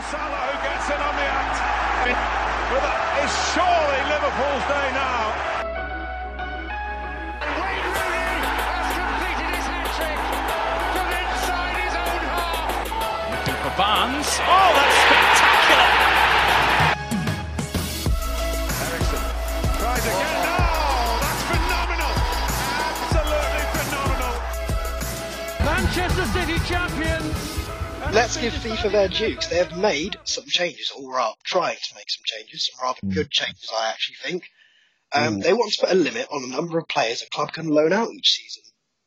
Salah who gets in on the act. It's surely Liverpool's day now. Wayne Rooney has completed his hat-trick from inside his own half. Looking for Barnes. Oh, that's spectacular. Eriksen tries again. Oh, that's phenomenal. Absolutely phenomenal. Manchester City champions. Let's give FIFA their due, 'cause they have made some changes, or are trying to make some changes, some rather good changes, I actually think. They want to put a limit on the number of players a club can loan out each season.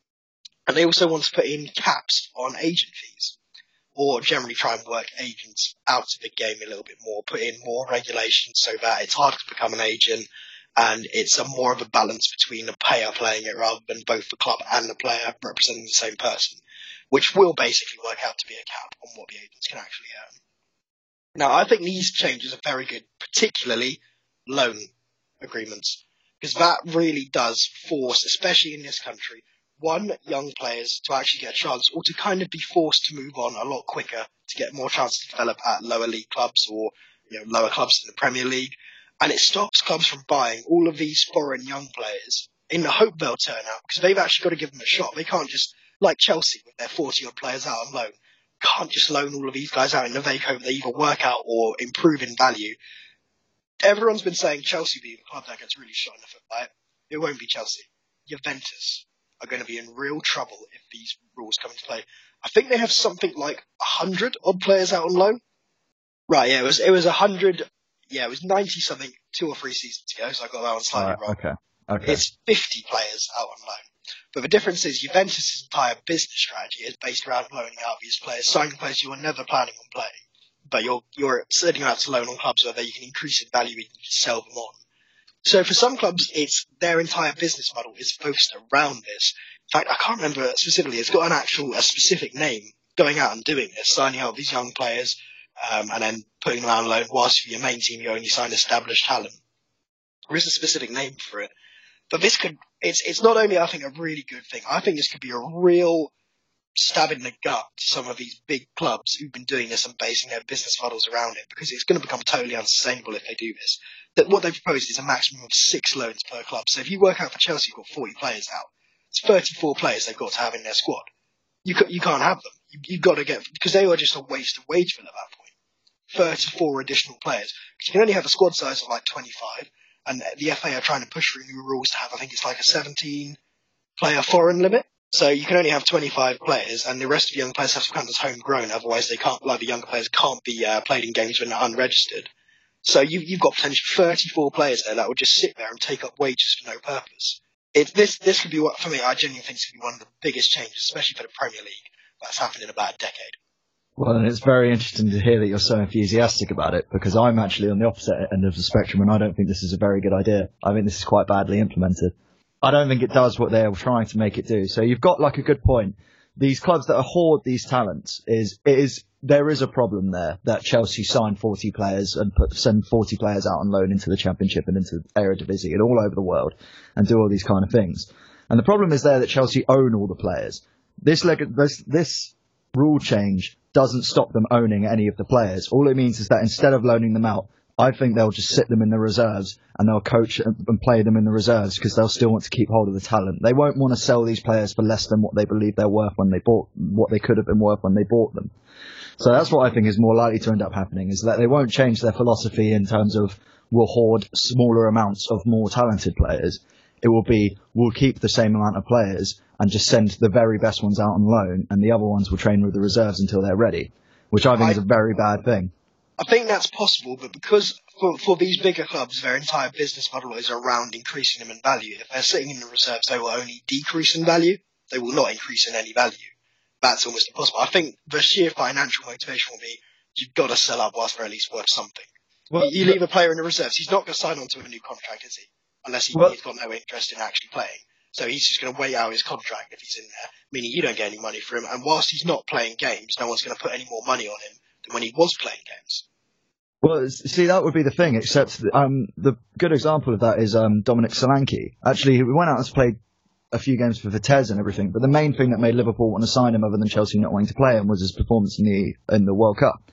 And they also want to put in caps on agent fees, or generally try and work agents out of the game a little bit more, put in more regulations so that it's harder to become an agent, and it's more of a balance between the player playing it rather than both the club and the player representing the same person, which will basically work out to be a cap on what the agents can actually earn. Now, I think these changes are very good, particularly loan agreements, because that really does force, especially in this country, young players to actually get a chance, or to kind of be forced to move on a lot quicker to get more chance to develop at lower league clubs or lower clubs in the Premier League. And it stops clubs from buying all of these foreign young players in the hope they'll turn out, because they've actually got to give them a shot. They can't just, like Chelsea with their 40-odd players out on loan, can't just loan all of these guys out in the vague hope they either work out or improve in value. Everyone's been saying Chelsea will be the club that gets really shot in the foot by it. It won't be Chelsea. Juventus are going to be in real trouble if these rules come into play. I think they have something like 100 odd players out on loan. Right, yeah, it was 100. Yeah, it was 90-something 2 or 3 seasons ago, so I got that one slightly wrong. Okay. It's 50 players out on loan. But the difference is Juventus' entire business strategy is based around loaning out these players, signing players you were never planning on playing. But you're sending them out to loan on clubs where you can increase in value and you can sell them on. So for some clubs, it's their entire business model is focused around this. In fact, I can't remember specifically. It's got a specific name, going out and doing this, signing out these young players, and then putting them out on loan, whilst for your main team you only sign established talent. There is a specific name for it. But it's not only, I think, a really good thing, I think this could be a real stab in the gut to some of these big clubs who've been doing this and basing their business models around it, because it's going to become totally unsustainable if they do this. That what they've proposed is a maximum of 6 loans per club. So if you work out for Chelsea, you've got 40 players out. It's 34 players they've got to have in their squad. You can't have them. You've got to get, because they are just a waste of wage bill at that point. 34 additional players. Because you can only have a squad size of like 25, and the FA are trying to push through new rules to have, I think it's like a 17-player foreign limit. So you can only have 25 players, and the rest of the young players have to count as homegrown. Otherwise, they can't, like the younger players can't be played in games when they're unregistered. So you've got potentially 34 players there that would just sit there and take up wages for no purpose. This could be what, for me, I genuinely think this could be one of the biggest changes, especially for the Premier League, that's happened in about a decade. Well, and it's very interesting to hear that you're so enthusiastic about it, because I'm actually on the opposite end of the spectrum, and I don't think this is a very good idea. I think this is quite badly implemented. I don't think it does what they're trying to make it do. So you've got like a good point. These clubs that hoard these talents there is a problem there that Chelsea sign 40 players and send 40 players out on loan into the Championship and into Eredivisie and all over the world and do all these kind of things. And the problem is there that Chelsea own all the players. This rule change doesn't stop them owning any of the players. All it means is that instead of loaning them out, I think they'll just sit them in the reserves and they'll coach and play them in the reserves, because they'll still want to keep hold of the talent. They won't want to sell these players for less than what they believe they're worth what they could have been worth when they bought them. So that's what I think is more likely to end up happening, is that they won't change their philosophy in terms of we'll hoard smaller amounts of more talented players. It will be, we'll keep the same amount of players and just send the very best ones out on loan, and the other ones will train with the reserves until they're ready, which I think is a very bad thing. I think that's possible, but because for these bigger clubs, their entire business model is around increasing them in value. If they're sitting in the reserves, they will only decrease in value. They will not increase in any value. That's almost impossible. I think the sheer financial motivation will be, you've got to sell up whilst they're at least worth something. Well, you leave a player in the reserves, he's not going to sign on to a new contract, is he? Unless he's got no interest in actually playing. So he's just going to wait out his contract if he's in there, meaning you don't get any money for him. And whilst he's not playing games, no one's going to put any more money on him than when he was playing games. Well, see, that would be the thing, except the good example of that is Dominic Solanke. Actually, we went out and played a few games for Vitesse and everything, but the main thing that made Liverpool want to sign him, other than Chelsea not wanting to play him, was his performance in the World Cup.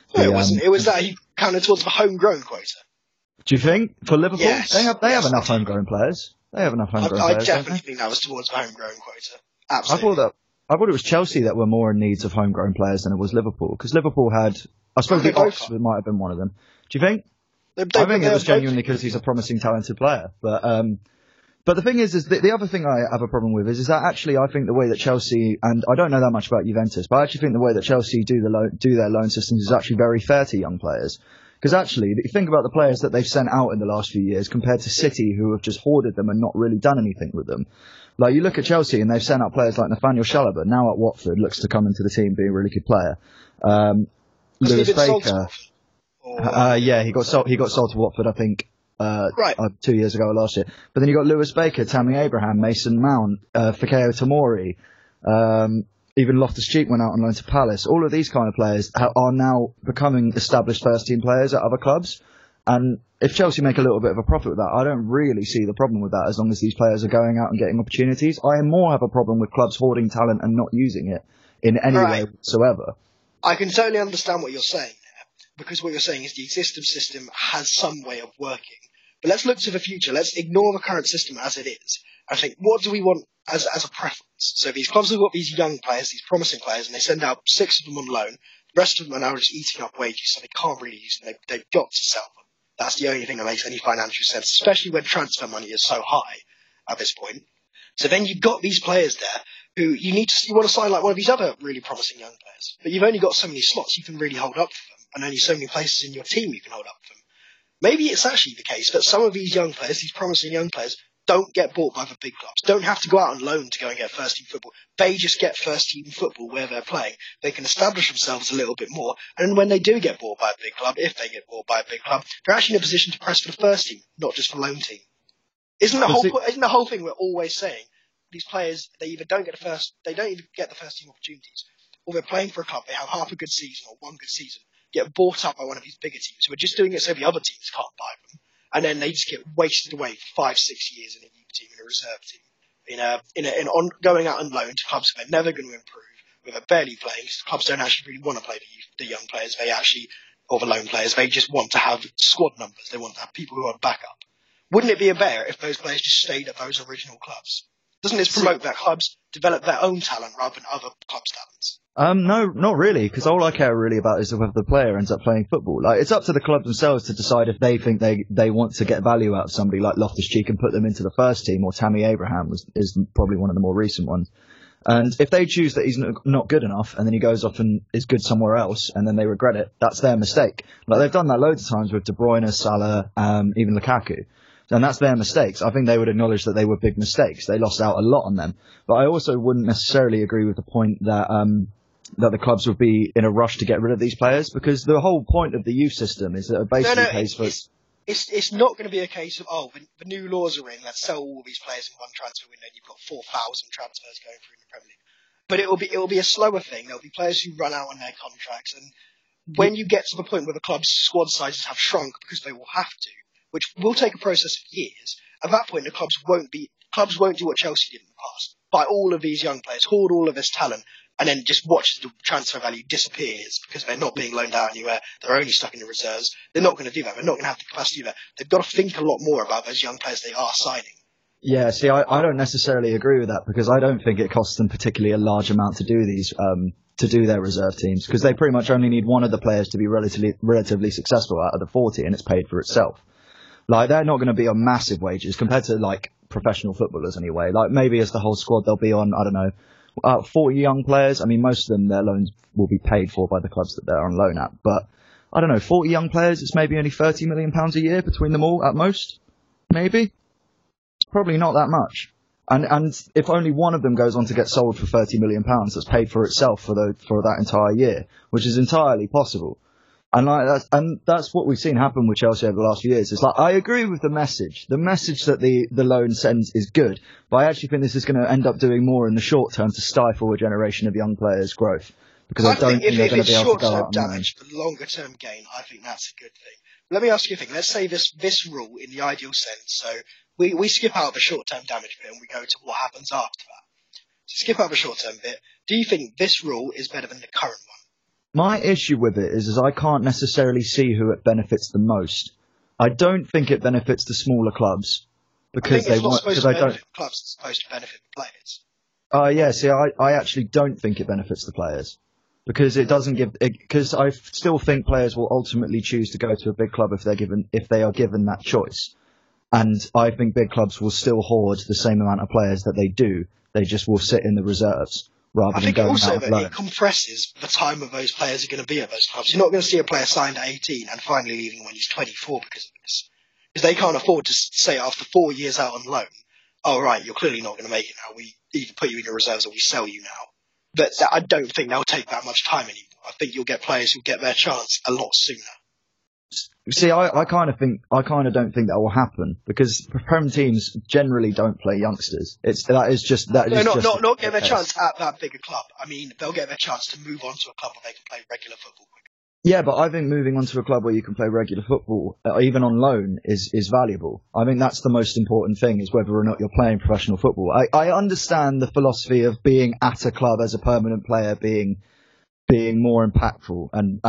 No, it wasn't. It was that he counted towards the homegrown quota. Do you think for Liverpool Yes. they have enough homegrown players? They have enough homegrown I players. definitely think that was towards the homegrown quota. Absolutely. I thought it was Chelsea that were more in needs of homegrown players than it was Liverpool, because Liverpool had, I suppose They the both Oxford might have been one of them. Do you think? They I think it was both- genuinely because he's a promising, talented player. But the thing is the other thing I have a problem with is that actually I think the way that Chelsea, and I don't know that much about Juventus, but I actually think the way that Chelsea do their loan systems is actually very fair to young players. Because actually, if you think about the players that they've sent out in the last few years compared to City, who have just hoarded them and not really done anything with them. Like, you look at Chelsea and they've sent out players like Nathaniel Chalobah, now at Watford, looks to come into the team, be a really good player. Lewis Baker. Yeah, he got sold to Watford, I think, 2 years ago or last year. But then you got Lewis Baker, Tammy Abraham, Mason Mount, Fikayo Tomori, even Loftus-Cheek went out on loan to Palace. All of these kind of players are now becoming established first-team players at other clubs. And if Chelsea make a little bit of a profit with that, I don't really see the problem with that as long as these players are going out and getting opportunities. I more have a problem with clubs hoarding talent and not using it in any way whatsoever. I can totally understand what you're saying there, because what you're saying is the existing system has some way of working. But let's look to the future. Let's ignore the current system as it is. I think, what do we want as a preference? So these clubs have got these young players, these promising players, and they send out 6 of them on loan. The rest of them are now just eating up wages, so they can't really use them. They've got to sell them. That's the only thing that makes any financial sense, especially when transfer money is so high at this point. So then you've got these players there who you want to sign like one of these other really promising young players. But you've only got so many slots you can really hold up for them, and only so many places in your team you can hold up for them. Maybe it's actually the case that some of these young players, these promising young players, don't get bought by the big clubs, don't have to go out on loan to go and get first-team football. They just get first-team football where they're playing. They can establish themselves a little bit more, and when they do get bought by a big club, if they get bought by a big club, they're actually in a position to press for the first team, not just for the loan team. Isn't the whole thing we're always saying? These players, they don't even get the first-team opportunities, or they're playing for a club, they have half a good season or one good season, get bought up by one of these bigger teams who are just doing it so the other teams can't buy them. And then they just get wasted away for 5-6 years in a youth team, in a reserve team, going out on loan to clubs that they're never going to improve, where they're barely playing, because clubs don't actually really want to play the young players, or the loan players. They just want to have squad numbers. They want to have people who are backup. Wouldn't it be better if those players just stayed at those original clubs? Doesn't this promote that clubs develop their own talent rather than other clubs' talents? No, not really, because all I care really about is whether the player ends up playing football. Like, it's up to the club themselves to decide if they think they want to get value out of somebody like Loftus-Cheek and put them into the first team, or Tammy Abraham is probably one of the more recent ones. And if they choose that he's not good enough, and then he goes off and is good somewhere else, and then they regret it, that's their mistake. Like, they've done that loads of times with De Bruyne, Salah, even Lukaku. And that's their mistakes. I think they would acknowledge that they were big mistakes. They lost out a lot on them. But I also wouldn't necessarily agree with the point that the clubs would be in a rush to get rid of these players, because the whole point of the youth system is that it basically pays for... It's not going to be a case of, the new laws are in, let's sell all these players in one transfer window, and you've got 4,000 transfers going through in the Premier League. But it will be a slower thing. There'll be players who run out on their contracts, and when you get to the point where the club's squad sizes have shrunk because they will have to, which will take a process of years, at that point the clubs won't do what Chelsea did in the past. Buy all of these young players, hoard all of this talent, and then just watch the transfer value disappears because they're not being loaned out anywhere. They're only stuck in the reserves. They're not going to do that. They're not going to have the capacity there. They've got to think a lot more about those young players they are signing. Yeah, see, I don't necessarily agree with that, because I don't think it costs them particularly a large amount to do these, to do their reserve teams, because they pretty much only need one of the players to be relatively successful out of the 40, and it's paid for itself. Like, they're not going to be on massive wages compared to, like, professional footballers anyway. Like, maybe as the whole squad, they'll be on, I don't know, 40 young players. I mean, most of them, their loans will be paid for by the clubs that they're on loan at. But, I don't know, 40 young players, it's maybe only £30 million a year between them all at most. Maybe. Probably not that much. And if only one of them goes on to get sold for £30 million, that's paid for itself for that entire year, which is entirely possible. And that's what we've seen happen with Chelsea over the last few years. It's like, I agree with the message. The message that the loan sends is good, but I actually think this is going to end up doing more in the short term to stifle a generation of young players' growth. Because I don't think they're going to be able to go out and damage for longer term gain, I think that's a good thing. Let me ask you a thing. Let's say this rule in the ideal sense. So we skip out the short term damage bit and we go to what happens after that. So skip out the short term bit. Do you think this rule is better than the current one? My issue with it is I can't necessarily see who it benefits the most. I don't think it benefits the smaller clubs because they want. Because I don't. Clubs, it's supposed to benefit the players. Yeah. See, I actually don't think it benefits the players because it doesn't give. Because I still think players will ultimately choose to go to a big club if they are given that choice, and I think big clubs will still hoard the same amount of players that they do. They just will sit in the reserves. I think also that it compresses the time of those players are going to be at those clubs. You're not going to see a player signed at 18 and finally leaving when he's 24 because of this. Because they can't afford to say after 4 years out on loan, oh, right, you're clearly not going to make it now. We either put you in your reserves or we sell you now. But I don't think they'll take that much time anymore. I think you'll get players who'll get their chance a lot sooner. See, I kind of don't think that will happen because Prem teams generally don't play youngsters. Not get their chance at that bigger club. I mean, they'll get their chance to move on to a club where they can play regular football quicker. Yeah, but I think moving on to a club where you can play regular football, even on loan, is valuable. I think that's the most important thing, is whether or not you're playing professional football. I understand the philosophy of being at a club as a permanent player being more impactful and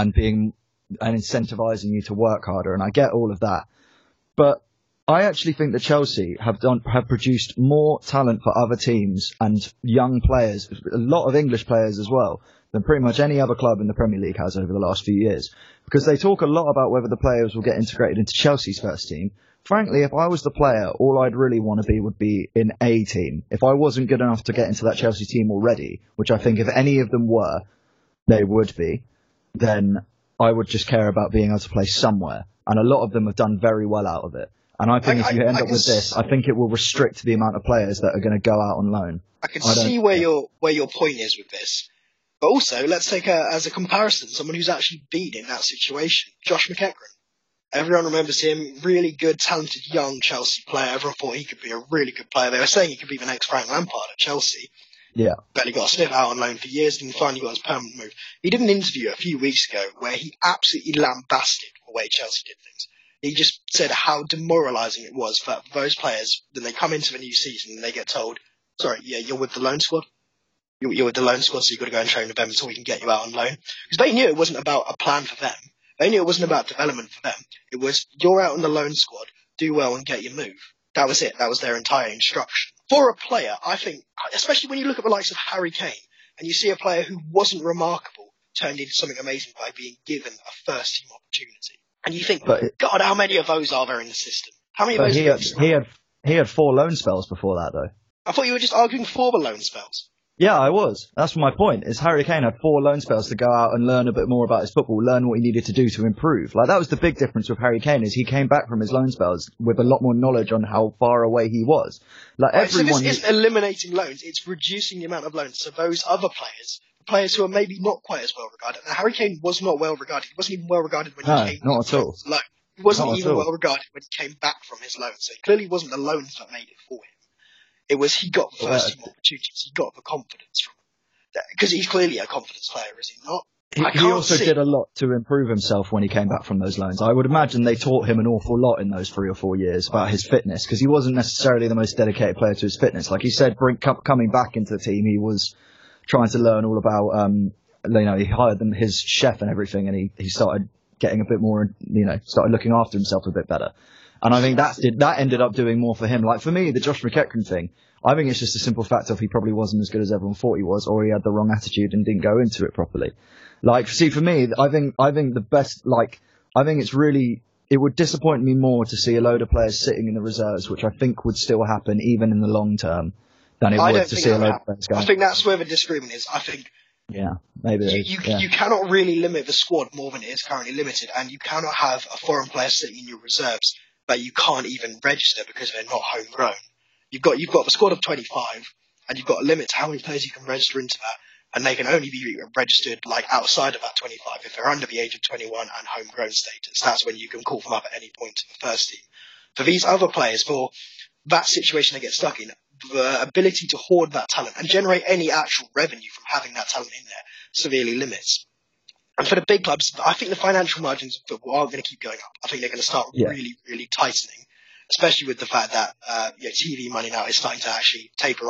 incentivizing you to work harder, and I get all of that. But I actually think that Chelsea have produced more talent for other teams and young players, a lot of English players as well, than pretty much any other club in the Premier League has over the last few years. Because they talk a lot about whether the players will get integrated into Chelsea's first team. Frankly, if I was the player, all I'd really want to be would be in a team. If I wasn't good enough to get into that Chelsea team already, which I think if any of them were, they would be, then I would just care about being able to play somewhere. And a lot of them have done very well out of it. And I think if you end up with this, I think it will restrict the amount of players that are going to go out on loan. I can see where your point is with this. But also, let's take as a comparison someone who's actually been in that situation. Josh McEachran. Everyone remembers him, really good, talented, young Chelsea player. Everyone thought he could be a really good player. They were saying he could be the next Frank Lampard at Chelsea. Yeah. But he got a sniff out on loan for years and finally got his permanent move. He did an interview a few weeks ago where he absolutely lambasted the way Chelsea did things. He just said how demoralising it was for those players. Then they come into the new season and they get told, sorry, yeah, you're with the loan squad. You're with the loan squad, so you've got to go and train with them until we can get you out on loan. Because they knew it wasn't about a plan for them. They knew it wasn't about development for them. It was, you're out on the loan squad, do well and get your move. That was it. That was their entire instruction. For a player, I think, especially when you look at the likes of Harry Kane, and you see a player who wasn't remarkable turned into something amazing by being given a first-team opportunity. And you think, God, how many of those are there in the system? How many of those? He had 4 loan spells before that, though. I thought you were just arguing for the loan spells. Yeah, I was. That's my point. Is Harry Kane had 4 loan spells to go out and learn a bit more about his football, learn what he needed to do to improve. Like, that was the big difference with Harry Kane, is he came back from his loan spells with a lot more knowledge on how far away he was. Like, everyone. So this isn't eliminating loans; it's reducing the amount of loans. So those other players who are maybe not quite as well regarded. Now, Harry Kane was not well regarded. He wasn't even well regarded when he came not at all. His loan. He wasn't even well regarded when he came back from his loan. So it clearly wasn't the loans that made it for him. It was he got the first team opportunities. He got the confidence from it. Because he's clearly a confidence player, is he not? He also did a lot to improve himself when he came back from those loans. I would imagine they taught him an awful lot in those 3 or 4 years about his fitness, because he wasn't necessarily the most dedicated player to his fitness. Like he said, coming back into the team, he was trying to learn all about, he hired his chef and everything, and he started getting a bit more, started looking after himself a bit better. And I think that ended up doing more for him. Like for me, the Josh McEachran thing, I think it's just a simple fact of he probably wasn't as good as everyone thought he was, or he had the wrong attitude and didn't go into it properly. Like, see, for me, I think the best, I think it would disappoint me more to see a load of players sitting in the reserves, which I think would still happen even in the long term, than it would to see a load of players going. I think that's where the disagreement is. I think. Yeah, maybe. You cannot really limit the squad more than it is currently limited, and you cannot have a foreign player sitting in your reserves that you can't even register because they're not homegrown. You've got the squad of 25, and you've got a limit to how many players you can register into that, and they can only be registered outside of that 25 if they're under the age of 21 and homegrown status. That's when you can call them up at any point to the first team. For these other players, for that situation they get stuck in, the ability to hoard that talent and generate any actual revenue from having that talent in there severely limits. And for the big clubs, I think the financial margins of football are going to keep going up. I think they're going to start really, really tightening, especially with the fact that TV money now is starting to actually taper off.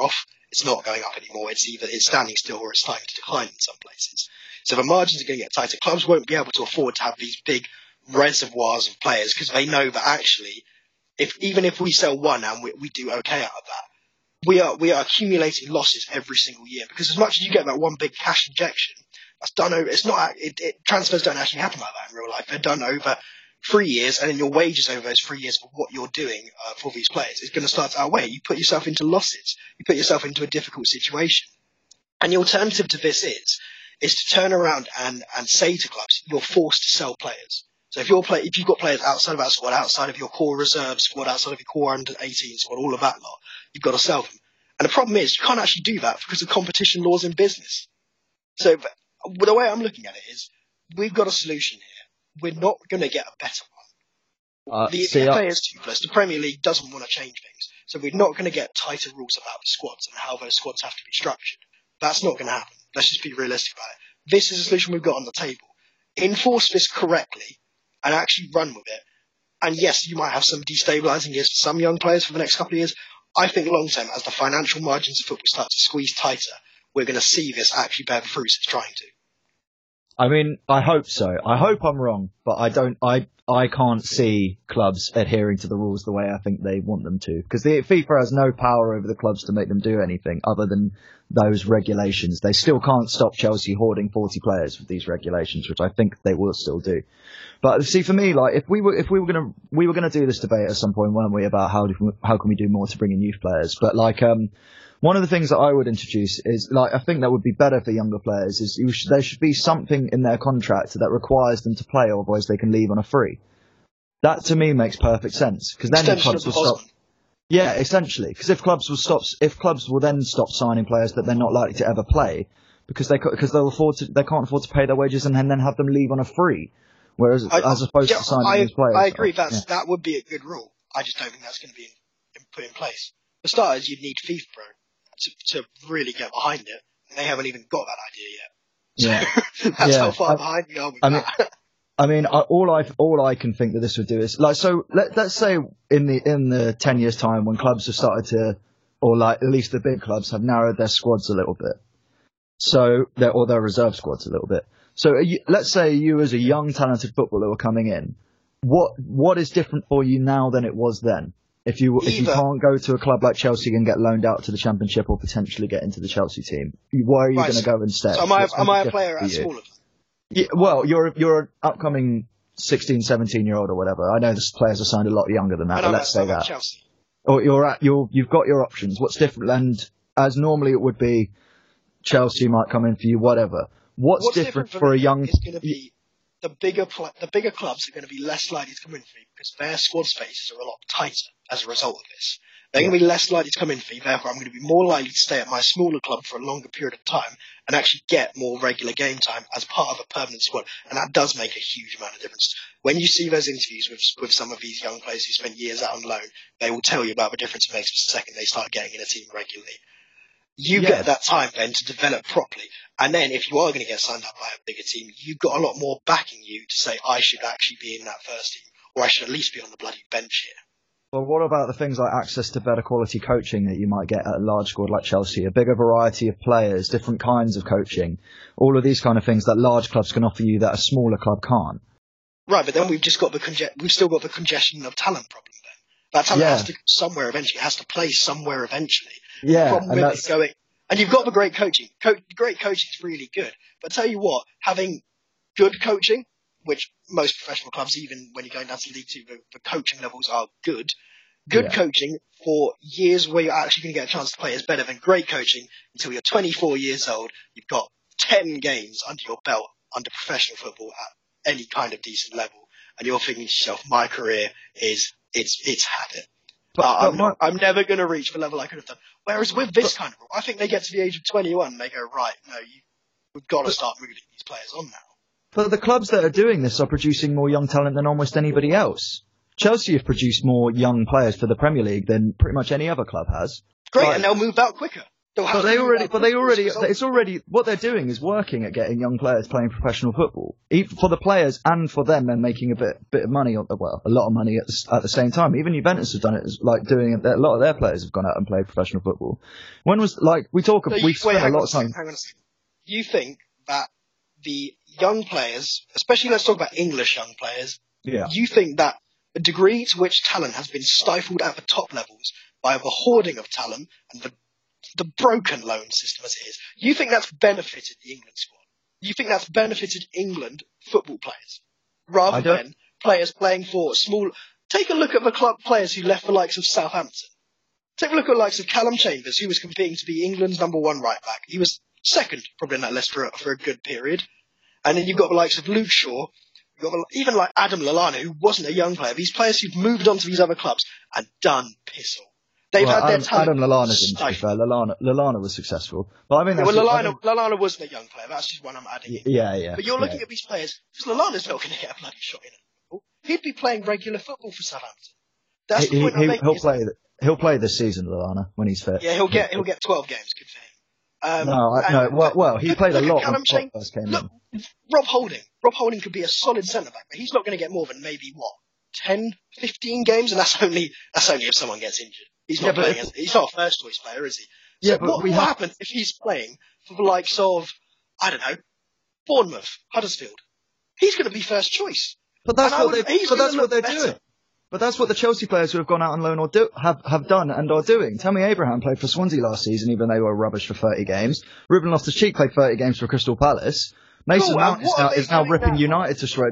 It's not going up anymore. It's standing still or it's starting to decline in some places. So the margins are going to get tighter. Clubs won't be able to afford to have these big reservoirs of players because they know that actually, even if we sell one and we do okay out of that, we are accumulating losses every single year because as much as you get that one big cash injection, that's done over. Transfers don't actually happen like that in real life. They're done over 3 years, and then your wages over those 3 years for what you're doing for these players is going to start to outweigh. You put yourself into losses. You put yourself into a difficult situation. And the alternative to this is to turn around and say to clubs, you're forced to sell players. So if you've got players outside of that squad, outside of your core reserve squad, outside of your core under 18 squad, all of that lot, you've got to sell them. And the problem is you can't actually do that because of competition laws in business. So the way I'm looking at it is we've got a solution here. We're not going to get a better one. The FA is toothless. The Premier League doesn't want to change things. So we're not going to get tighter rules about the squads and how those squads have to be structured. That's not going to happen. Let's just be realistic about it. This is a solution we've got on the table. Enforce this correctly and actually run with it. And yes, you might have some destabilising years for some young players for the next couple of years. I think long term, as the financial margins of football start to squeeze tighter, we're going to see this actually bear the fruits it's trying to. I mean, I hope so. I hope I'm wrong, but I can't see clubs adhering to the rules the way I think they want them to. Because the FIFA has no power over the clubs to make them do anything other than those regulations. They still can't stop Chelsea hoarding 40 players with these regulations, which I think they will still do. But see, for me, like, we were gonna do this debate at some point, weren't we, about how can we do more to bring in youth players? But like, one of the things that I would introduce is, like, I think that would be better for younger players is there should be something in their contract that requires them to play, otherwise they can leave on a free. That to me makes perfect sense because then the clubs will stop. Yeah, essentially, because if clubs will then stop signing players that they're not likely to ever play because they can't afford to pay their wages and then have them leave on a free, whereas as opposed to signing these players. I agree. That would be a good rule. I just don't think that's going to be put in place. For starters, you'd need FIFA Pro to really get behind it, and they haven't even got that idea yet. So that's how far behind we are with that. I mean, all I can think that this would do is, like, so let's say in the 10 years time when clubs have started to, or like at least the big clubs have narrowed their squads a little bit, so their reserve squads a little bit. So let's say you as a young talented footballer were coming in, what is different for you now than it was then? If you can't go to a club like Chelsea and get loaned out to the Championship or potentially get into the Chelsea team, where are you going to go instead? So am I a player at smaller? Yeah, well, you're an upcoming 16, 17-year-old or whatever. I know the players are signed a lot younger than that, but let's say that. Chelsea. Or you've got your options. What's different? And as normally it would be, Chelsea might come in for you, whatever. What's different for a young? It's going to be the bigger clubs are going to be less likely to come in for you because their squad spaces are a lot tighter as a result of this. They're going to be less likely to come in for you, therefore I'm going to be more likely to stay at my smaller club for a longer period of time and actually get more regular game time as part of a permanent squad. And that does make a huge amount of difference. When you see those interviews with some of these young players who spent years out on loan, they will tell you about the difference it makes the second they start getting in a team regularly. You get that time then to develop properly. And then if you are going to get signed up by a bigger team, you've got a lot more backing you to say, I should actually be in that first team, or I should at least be on the bloody bench here. Well, what about the things like access to better quality coaching that you might get at a large squad like Chelsea? A bigger variety of players, different kinds of coaching, all of these kind of things that large clubs can offer you that a smaller club can't. Right, but then we've still got the congestion of talent problem then. That talent has to go somewhere eventually. It has to play somewhere eventually. Yeah, and you've got the great coaching. Great coaching is really good. But tell you what, having good coaching, which most professional clubs, even when you're going down to League Two, the coaching levels are good. Good coaching for years where you're actually going to get a chance to play is better than great coaching until you're 24 years old. You've got 10 games under your belt under professional football at any kind of decent level, and you're thinking to yourself, my career it's had it. But I'm never going to reach the level I could have done. Whereas with this kind of rule, I think they get to the age of 21 and they go, right, no, we've got to start moving these players on now. But the clubs that are doing this are producing more young talent than almost anybody else. Chelsea have produced more young players for the Premier League than pretty much any other club has. Great, and they'll move out quicker. But it's already, what they're doing is working at getting young players playing professional football. For the players and for them, they're making a bit of money, a lot of money at the same time. Even Juventus have done it, doing it. A lot of their players have gone out and played professional football. When was, we spent a lot of time. Hang on a second. You think that the young players, especially let's talk about English young players, you think that the degree to which talent has been stifled at the top levels by the hoarding of talent and the broken loan system as it is, you think that's benefited the England squad? You think that's benefited England football players rather than players playing for small? Take a look at the club players who left the likes of Southampton. Take a look at the likes of Callum Chambers, who was competing to be England's number one right back. He was second probably in that list for a good period. And then you've got the likes of Luke Shaw, you've got even like Adam Lallana, who wasn't a young player. These players who've moved on to these other clubs and done piss all. They've had their talent. Adam Lallana didn't, to be fair. Lallana was successful. But I mean, Lallana wasn't a young player. That's just one I'm adding in. Yeah. But you're looking at these players, because Lallana's not going to get a bloody shot in it. He'd be playing regular football for Southampton. That's the point I'm making. He'll play this season, Lallana, when he's fit. Yeah, he'll get 12 games. Good for him. He played a lot when Klopp first came in. Rob Holding could be a solid centre back, but he's not going to get more than maybe 10, 15 games, and that's only if someone gets injured. He's not he's not a first choice player, is he? So what happens if he's playing for the likes of, I don't know, Bournemouth, Huddersfield? He's going to be first choice. But that's what they're doing. But that's what the Chelsea players who have gone out on loan have done and are doing. Tammy Abraham played for Swansea last season, even though they were rubbish for 30 games. Ruben Loftus-Cheek played 30 games for Crystal Palace. Mason Mount is now ripping United to shred.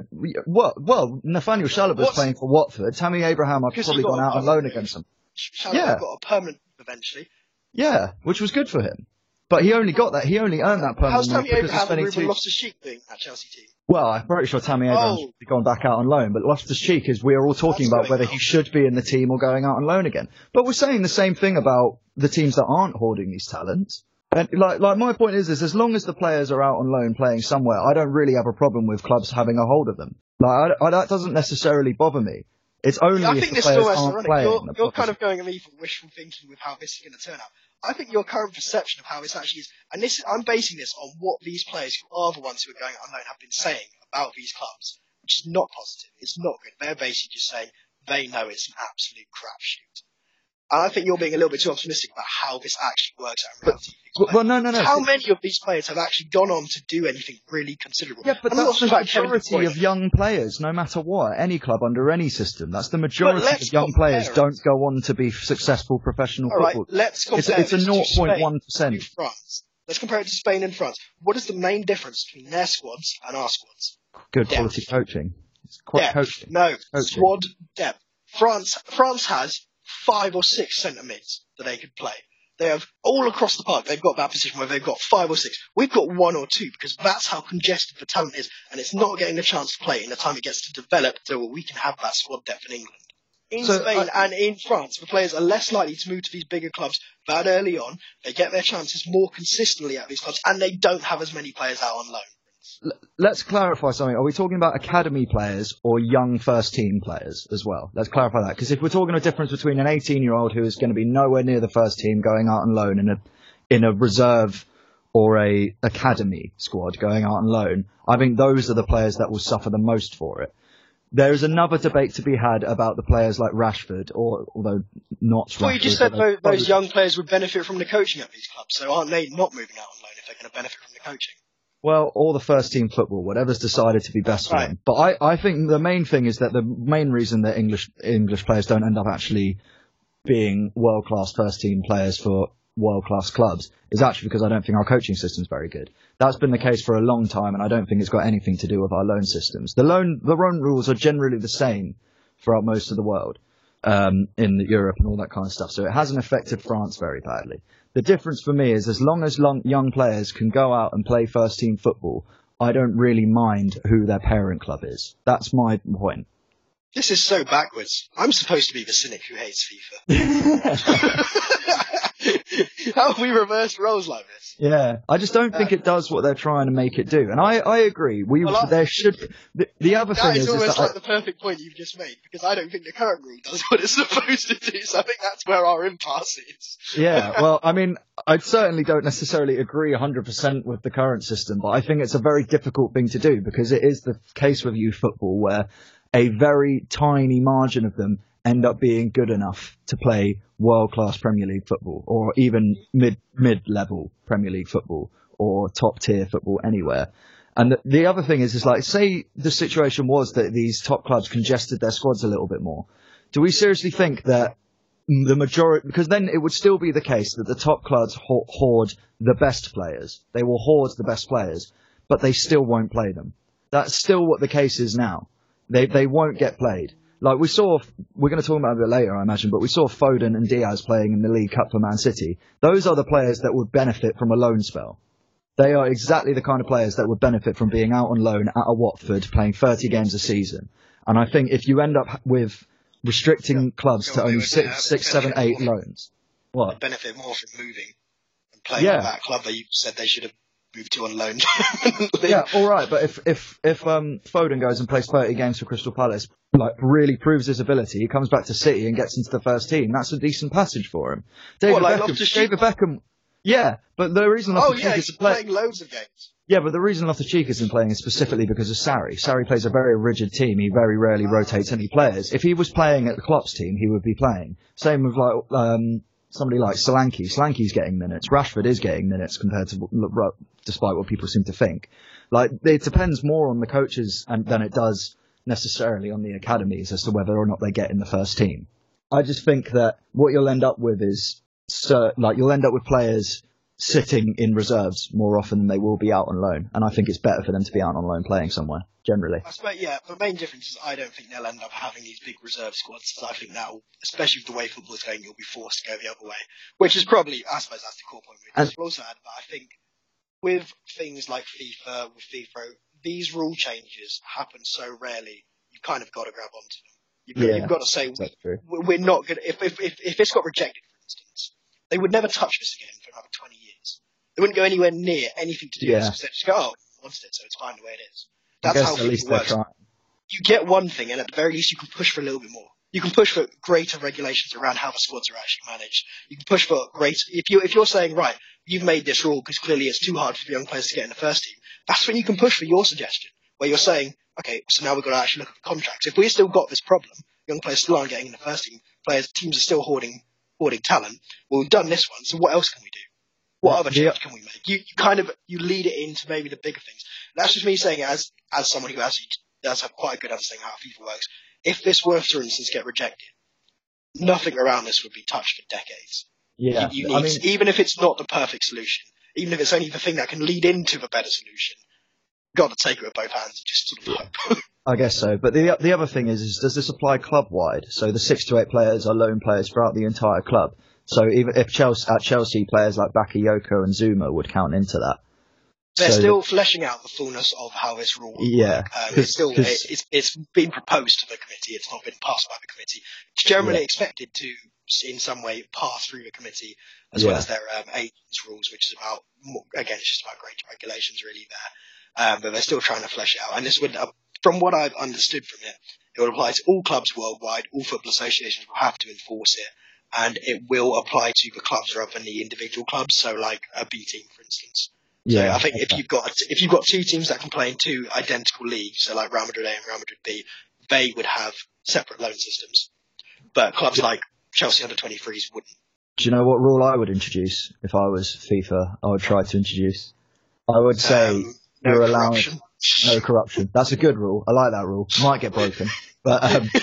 Well, Nathaniel Chalobah's playing for Watford. Tammy Abraham have probably gone out on loan against them. Chalobah got a permanent eventually. Yeah, which was good for him. But he only got that. He only earned that permanent. How's Tammy Abraham and Ruben Loftus-Cheek doing at Chelsea team? Well, I'm pretty sure Tammy Abraham's gone back out on loan, but Loftus-Cheek we're all talking about whether he should be in the team or going out on loan again. But we're saying the same thing about the teams that aren't hoarding these talents. And like my point is as long as the players are out on loan playing somewhere, I don't really have a problem with clubs having a hold of them. That doesn't necessarily bother me. It's only if the players aren't playing. You're kind of going at me for wishful thinking with how this is going to turn out. I think your current perception of how this actually is, and I'm basing this on what these players who are the ones who are going on loan have been saying about these clubs, which is not positive. It's not good. They're basically just saying they know it's an absolute crapshoot. And I think you're being a little bit too optimistic about how this actually works out in reality. Well, no. How many of these players have actually gone on to do anything really considerable? Yeah, but that's the majority of young players, no matter what. Any club under any system. That's the majority of young players don't go on to be successful professional football. Let's compare it's a 0.1%. France. Let's compare it to Spain and France. What is the main difference between their squads and our squads? Good quality coaching. It's coaching. No, squad depth. France has 5 or 6 centre mids that they could play. They have all across the park. They've got that position where they've got 5 or 6. We've got 1 or 2 because that's how congested the talent is, and it's not getting a chance to play in the time it gets to develop so we can have that squad depth in England. In Spain and in France, the players are less likely to move to these bigger clubs that early on. They get their chances more consistently at these clubs, and they don't have as many players out on loan. Let's clarify something. Are we talking about academy players or young first team players as well? Let's clarify that. Because if we're talking a difference between an 18-year-old who is going to be nowhere near the first team going out on loan in a reserve or a academy squad going out on loan, I think those are the players that will suffer the most for it. There is another debate to be had about the players like Rashford, although not Rashford. Well, you just said those young players would benefit from the coaching at these clubs, so aren't they not moving out on loan if they're going to benefit from the coaching? Well, or the first team football, whatever's decided to be best for them. But I think the main thing is that the main reason that English players don't end up actually being world-class first team players for world-class clubs is actually because I don't think our coaching system's very good. That's been the case for a long time, and I don't think it's got anything to do with our loan systems. The loan rules are generally the same throughout most of the world, in Europe and all that kind of stuff. So it hasn't affected France very badly. The difference for me is as long as young players can go out and play first team football, I don't really mind who their parent club is. That's my point. This is so backwards. I'm supposed to be the cynic who hates FIFA. How have we reversed roles like this? Yeah, I just don't think it does what they're trying to make it do. And I agree. There should. The other thing is almost that like the perfect point you've just made, because I don't think the current rule does what it's supposed to do. So I think that's where our impasse is. Yeah, well, I mean, I certainly don't necessarily agree 100% with the current system, but I think it's a very difficult thing to do, because it is the case with youth football where a very tiny margin of them end up being good enough to play world-class Premier League football, or even mid-level Premier League football, or top-tier football anywhere. And the other thing is like, say the situation was that these top clubs congested their squads a little bit more. Do we seriously think that the majority, because then it would still be the case that the top clubs hoard the best players. They will hoard the best players, but they still won't play them. That's still what the case is now. They won't get played. Like we're going to talk about it later, I imagine, but we saw Foden and Diaz playing in the League Cup for Man City. Those are the players that would benefit from a loan spell. They are exactly the kind of players that would benefit from being out on loan at a Watford, playing 30 games a season. And I think if you end up with restricting clubs to only 6, 7, 8 loans. What? They'd benefit more from moving and playing at that club that you said they should have moved to on loan. Yeah, all right, but if Foden goes and plays 30 games for Crystal Palace, like really proves his ability, he comes back to City and gets into the first team, that's a decent passage for him. David Beckham. Yeah, but the reason Loftus-Cheek is playing loads of games. Yeah, but the reason Loftus-Cheek isn't playing is specifically because of Sarri. Sarri plays a very rigid team. He very rarely rotates any players. If he was playing at the Klopp's team, he would be playing. Same with somebody like Solanke. Solanke's getting minutes. Rashford is getting minutes compared to despite what people seem to think. Like, it depends more on the coaches than it does necessarily on the academies as to whether or not they get in the first team. I just think that what you'll end up with is you'll end up with players sitting in reserves more often than they will be out on loan, and I think it's better for them to be out on loan playing somewhere, generally. I suppose, yeah, the main difference is I don't think they'll end up having these big reserve squads. I think now, especially with the way football is going, you'll be forced to go the other way, which is probably, I suppose that's the core point. We'll also add that I think with things like FIFA, with FIFA, these rule changes happen so rarely, you kind of got to grab onto them. You've got to say, we're not going to, if it's got rejected, for instance, they would never touch this again for another 20 years. They wouldn't go anywhere near anything to do with this. They'd just go, oh, we wanted it, so it's fine the way it is. That's how FIFA works. You get one thing, and at the very least, you can push for a little bit more. You can push for greater regulations around how the squads are actually managed. You can push for greater. If you're saying, right, you've made this rule because clearly it's too hard for young players to get in the first team, that's when you can push for your suggestion, where you're saying, okay, so now we've got to actually look at the contracts. If we've still got this problem, young players still aren't getting in the first team, teams are still hoarding talent. Well, we've done this one, so what else can we do? What other change can we make? You lead it into maybe the bigger things. That's just me saying it as someone who actually does have quite a good understanding of how FIFA works. If this were, for instance, get rejected, nothing around this would be touched for decades. Yeah, even if it's not the perfect solution, even if it's only the thing that can lead into the better solution, you've got to take it with both hands and just sort of hope. I guess so, but the other thing is does this apply club-wide? So the 6 to 8 players are loan players throughout the entire club. So even if Chelsea players like Bakayoko and Zuma would count into that. They're still fleshing out the fullness of how this rule works. It's been proposed to the committee. It's not been passed by the committee. It's generally expected to, in some way, pass through the committee, as well as their agents rules, which is about, again, it's just about greater regulations really there. But they're still trying to flesh it out. And this would, from what I've understood from it, it would apply to all clubs worldwide. All football associations will have to enforce it. And it will apply to the clubs rather than the individual clubs. So like a B team, for instance. So I think if you've got 2 teams that can play in 2 identical leagues, so like Real Madrid A and Real Madrid B, they would have separate loan systems. But clubs like Chelsea under-23s wouldn't. Do you know what rule I would introduce if I was FIFA? I would try to introduce. I would say you're allowed no corruption. That's a good rule. I like that rule. Might get broken, but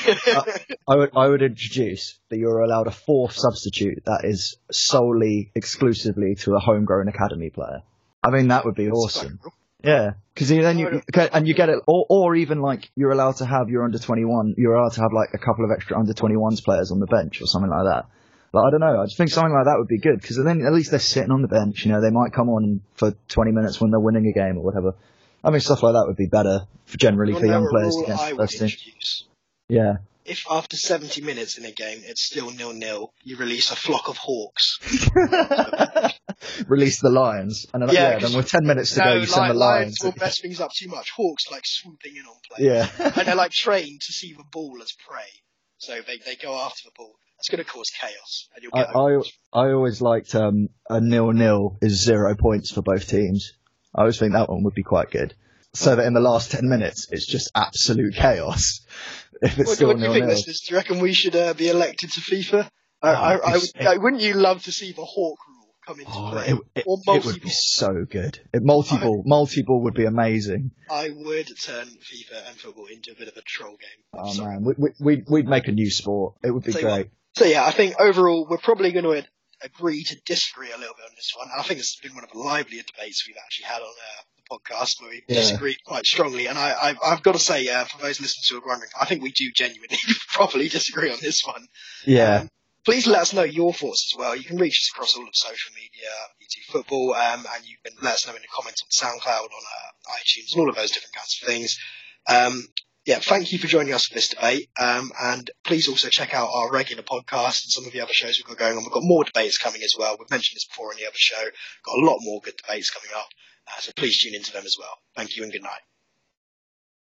I would introduce that you're allowed a 4th substitute that is solely, exclusively to a homegrown academy player. I mean, that would be awesome. Yeah, because then you get it, or even like you're allowed to have your under-21, you're allowed to have like a couple of extra under-21s players on the bench or something like that. Like, I don't know, I just think something like that would be good, because then at least they're sitting on the bench, they might come on for 20 minutes when they're winning a game or whatever. I mean, stuff like that would be better generally for young players to get into the first team. Yeah. If after 70 minutes in a game it's still 0-0, you release a flock of hawks. Release the lions. And then, then with 10 minutes to go, you send the lions. Will mess things up too much. Hawks like swooping in on play. Yeah. And they're like trained to see the ball as prey. So they go after the ball. That's going to cause chaos. And you'll get I always liked a 0-0 is 0 points for both teams. I always think that one would be quite good. So that in the last 10 minutes, it's just absolute chaos. If it's still 0-0. What do you think, listeners? Do you reckon we should be elected to FIFA? Wouldn't you love to see the Hawk rule come into play? Or multi-ball? It would be so good. Multi-ball would be amazing. I would turn FIFA and football into a bit of a troll game. Oh man, we'd make a new sport. It would be great. So yeah, I think overall we're probably going to agree to disagree a little bit on this one. I think this has been one of the livelier debates we've actually had on the podcast, where we disagreed quite strongly. And I've got to say, for those listeners who are wondering, I think we do genuinely properly disagree on this one. Yeah. Please let us know your thoughts as well. You can reach us across all of social media, YouTube Football, and you can let us know in the comments on SoundCloud, on iTunes, and all of those different kinds of things. Thank you for joining us for this debate. And please also check out our regular podcast and some of the other shows we've got going on. We've got more debates coming as well. We've mentioned this before in the other show. Got a lot more good debates coming up. So please tune into them as well. Thank you and good night.